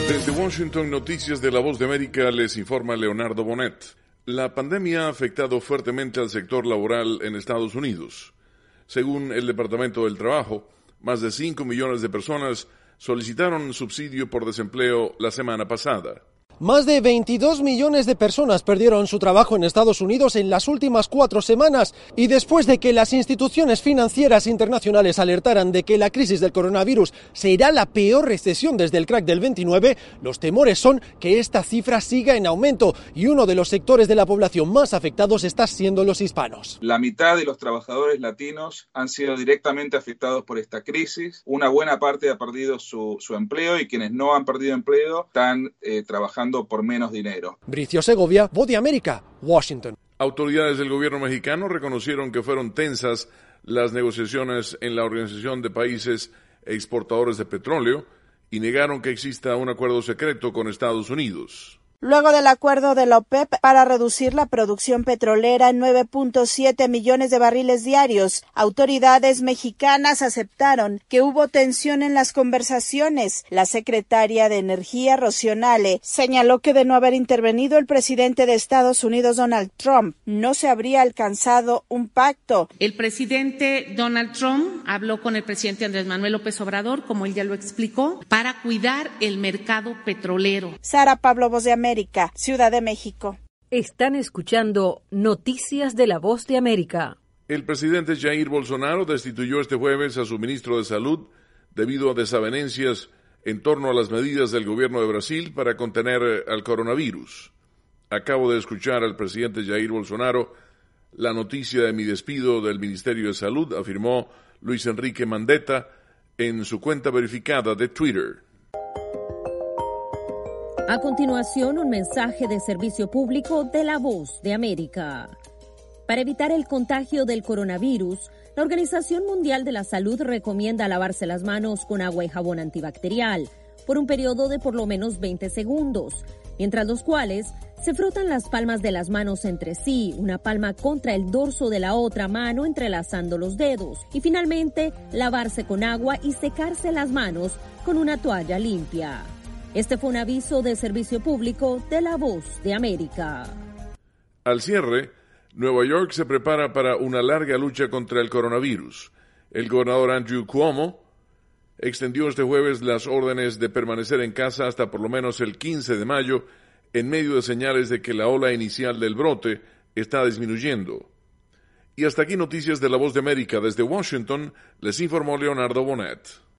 Desde Washington, Noticias de la Voz de América, les informa Leonardo Bonet. La pandemia ha afectado fuertemente al sector laboral en Estados Unidos. Según el Departamento del Trabajo, más de 5 millones de personas solicitaron subsidio por desempleo la semana pasada. Más de 22 millones de personas perdieron su trabajo en Estados Unidos en las últimas 4 semanas y después de que las instituciones financieras internacionales alertaran de que la crisis del coronavirus será la peor recesión desde el crack del 29, los temores son que esta cifra siga en aumento y uno de los sectores de la población más afectados está siendo los hispanos. La mitad de los trabajadores latinos han sido directamente afectados por esta crisis. Una buena parte ha perdido su empleo y quienes no han perdido empleo están trabajando por menos dinero. Bricio Segovia, Voz de América, Washington. Autoridades del gobierno mexicano reconocieron que fueron tensas las negociaciones en la Organización de Países Exportadores de Petróleo y negaron que exista un acuerdo secreto con Estados Unidos. Luego del acuerdo de la OPEP para reducir la producción petrolera en 9.7 millones de barriles diarios, autoridades mexicanas aceptaron que hubo tensión en las conversaciones. La secretaria de Energía, Rocío Nale, señaló que de no haber intervenido el presidente de Estados Unidos, Donald Trump, no se habría alcanzado un pacto. El presidente Donald Trump habló con el presidente Andrés Manuel López Obrador, como él ya lo explicó, para cuidar el mercado petrolero. Sara Pablo, Voz de América, Ciudad de México. Están escuchando Noticias de la Voz de América. El presidente Jair Bolsonaro destituyó este jueves a su ministro de Salud debido a desavenencias en torno a las medidas del gobierno de Brasil para contener al coronavirus. Acabo de escuchar al presidente Jair Bolsonaro. La noticia de mi despido del Ministerio de Salud, afirmó Luis Enrique Mandetta en su cuenta verificada de Twitter. A continuación, un mensaje de servicio público de la Voz de América. Para evitar el contagio del coronavirus, la Organización Mundial de la Salud recomienda lavarse las manos con agua y jabón antibacterial por un periodo de por lo menos 20 segundos, mientras los cuales se frotan las palmas de las manos entre sí, una palma contra el dorso de la otra mano entrelazando los dedos, y finalmente lavarse con agua y secarse las manos con una toalla limpia. Este fue un aviso de servicio público de la Voz de América. Al cierre, Nueva York se prepara para una larga lucha contra el coronavirus. El gobernador Andrew Cuomo extendió este jueves las órdenes de permanecer en casa hasta por lo menos el 15 de mayo, en medio de señales de que la ola inicial del brote está disminuyendo. Y hasta aquí Noticias de la Voz de América. Desde Washington, les informó Leonardo Bonet.